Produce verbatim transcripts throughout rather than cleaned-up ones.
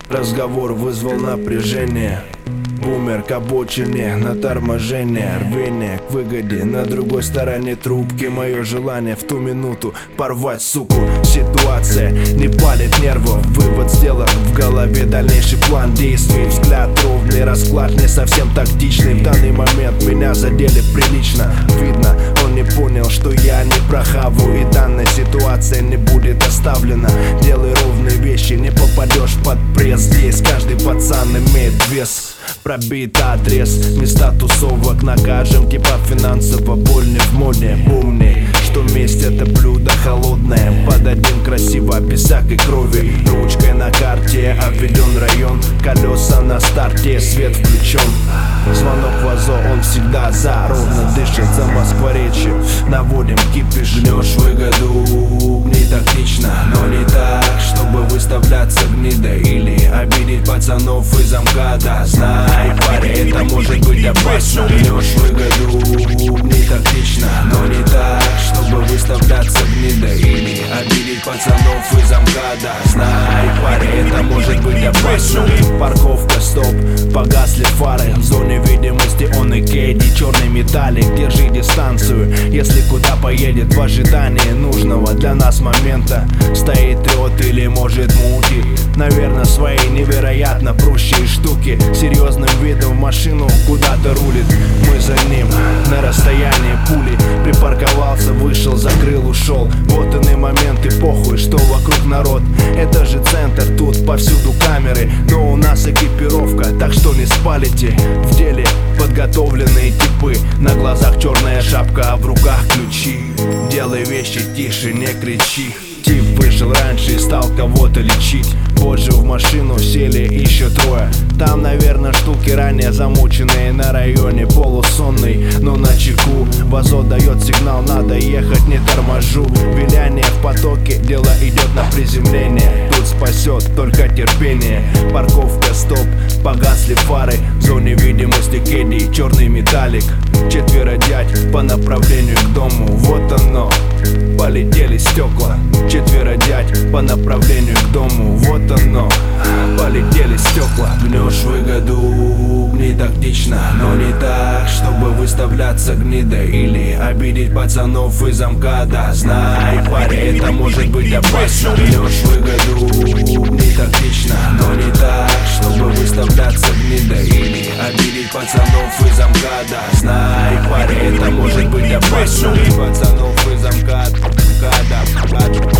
Разговор вызвал напряжение. Бумер к обочине, на торможение, рвение к выгоде. На другой стороне трубки мое желание в ту минуту порвать, суку. Ситуация не палит нервов, вывод сделан в голове, дальнейший план действий. Взгляд ровный, расклад не совсем тактичный. В данный момент меня задели прилично. Видно, он не понял, что я не прохаву, и данная ситуация не будет оставлена. Делай ровные вещи, не попадешь под пресс. Здесь каждый пацан имеет вес. Пробит адрес, места тусовок накажем, типа финансово больный в моде. Помни, что месть это блюдо холодное. Подадим красиво, без всякой крови. Ручкой на карте обведен район, колеса на старте, свет включен. Звонок в АЗО, он всегда за. Ровно дышит за Москворечье. Наводим кипиш, жнешь выгоду. Не тактично, но не так, чтобы выставляться гнидой или обидеть пацанов из МКАДа. Знай, парень, это может быть опасно. Жнешь выгоду. Не тактично, но не так, чтобы выставляться гнидой или обидеть пацанов из МКАДа. Знай, парень, это может быть опасно. Парковка, стоп, погасли фары. В зоне видимости он и Кэдди, черный металлик. Держи дистанцию, если куда поедет в ожидании нужного для нас момента. Стоит, трет или может мутит. Наверное, свои невероятно прущие штуки. Серьезным видом в машину куда-то рулит. Мы за ним на расстоянии пули. Припарковался, вышел, закрыл, ушел. Вот иные моменты, похуй, что вокруг народ. Это же центр, тут повсюду камеры. Но у нас экипировка, так что не спалите. В деле подготовленные типы. На глазах черная шапка, а в руках ключи. Делай вещи тише, не кричи. Тип вышел раньше и стал кого-то лечить. Позже в машину сели еще трое. Там, наверное, штуки ранее замученные. На районе полусонный, но на чеку. ВАЗО дает сигнал, надо ехать, не торможу. Виляние в потоке, дело идет на приземление. Тут спасет только терпение. Парковка, стоп, погасли фары. В зоне видимости Кэдди, черный металлик. Четверо дядь по направлению к дому. Вот оно, полетели стекла. Четверо дядь по направлению к дому. Вот оно, полетели стекла. Гнешь выгоду, не тактично, но не так, чтобы выставляться гнидой или обидеть пацанов из МКАДа. Знай, парень, это может быть опасно. Гнешь выгоду, не тактично, но не так, чтобы выставляться гнидой или обидеть пацанов из МКАДа. Знай, парень, это может быть опасно. Пацанов из МКАДа, МКАДа, МКАДа.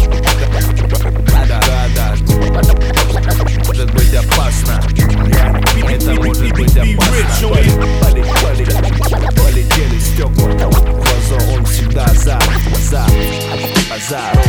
Может быть опасно. Это может быть опасно. Полетели, полетели, полетели стекла. ВАЗО, он всегда за, за, за.